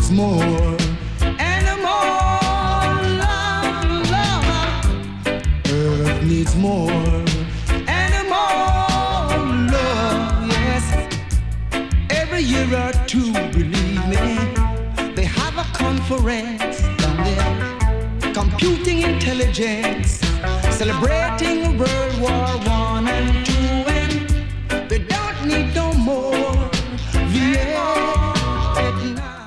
needs more and more love. Earth needs more and more love. Yes, every year or two, believe me, they have a conference down there, computing intelligence, celebrating World War I and II, and they don't need no more Vietnam.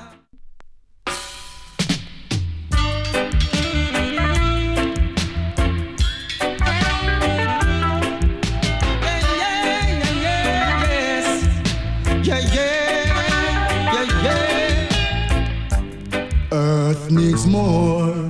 Earth needs more